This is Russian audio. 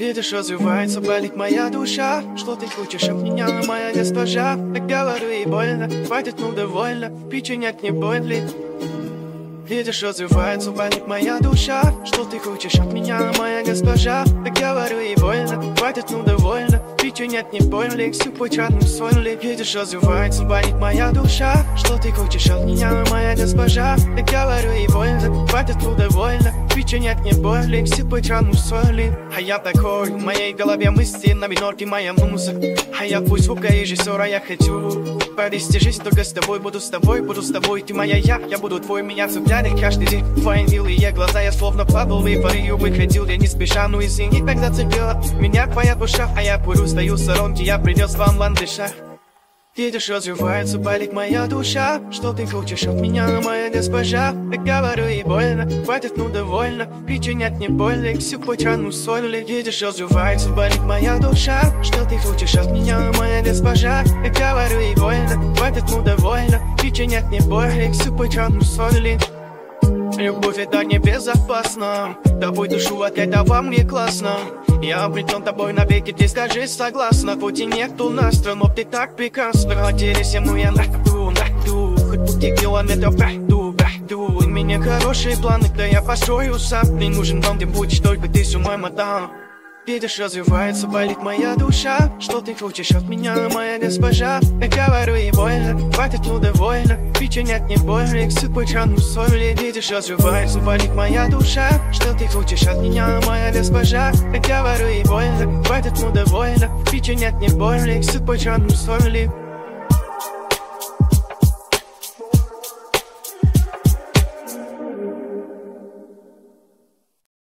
Видишь, развивается, болит моя душа. Что ты хочешь от меня, моя госпожа? Так говорю и больно, хватит, ну довольно. Причинять не болит. Видишь, развивается, болит моя душа. Что ты хочешь от меня, моя госпожа? Так говорю и больно, хватит, ну довольно. Причинять не больно, всю путь родным соль. Видишь, развивается, болит моя душа. Что ты хочешь от меня, моя госпожа? Так говорю и больно, хватит, ну довольно. Причинять не больно, всю путь родным соль. А я такой, в моей голове мысли на минорке моя муза. А я пусть звукорежиссера, я хочу повести жизнь только с тобой. Буду с тобой, ты моя я буду твой, меня цепляли каждый день. Твои милые глаза, я словно падал в эйфорию, выходил я не спеша. Ну извини, когда цепила меня твоя душа. А я курю, стою в сторонке, я принес вам ландыша. Видишь, развивается, болит моя душа. Что ты хочешь от меня, моя госпожа? Так говорю и больно, хватит, ну довольно. Причинять не больно, всю путь рану соль. Видишь, развивается, болит моя душа. Что ты хочешь от меня, моя госпожа? Так говорю и больно, хватит, ну довольно. Причинять не больно, всю путь рану соль. Любовь это небезопасно. Тобой душу от этого мне классно. Я обретен тобой навеки, ты скажи согласна. Хоть и нету нас, но ты так прекрасна. Хотели со мной я найду. Хоть пути километров пройду. У меня хорошие планы, да я построю сам. Не нужен вам, ты будешь только ты с умой, мадам. Видишь, развивается, болит моя душа. Что ты хочешь от меня, моя госпожа? Я говорю и больно, хватит, ну довольно. Причинять не больно, всю путь рану соль. Видишь, развивается, болит моя душа. Что ты хочешь от меня, моя госпожа? Я говорю и больно, хватит, ну довольно. Причинять не больно, всю путь рану соль.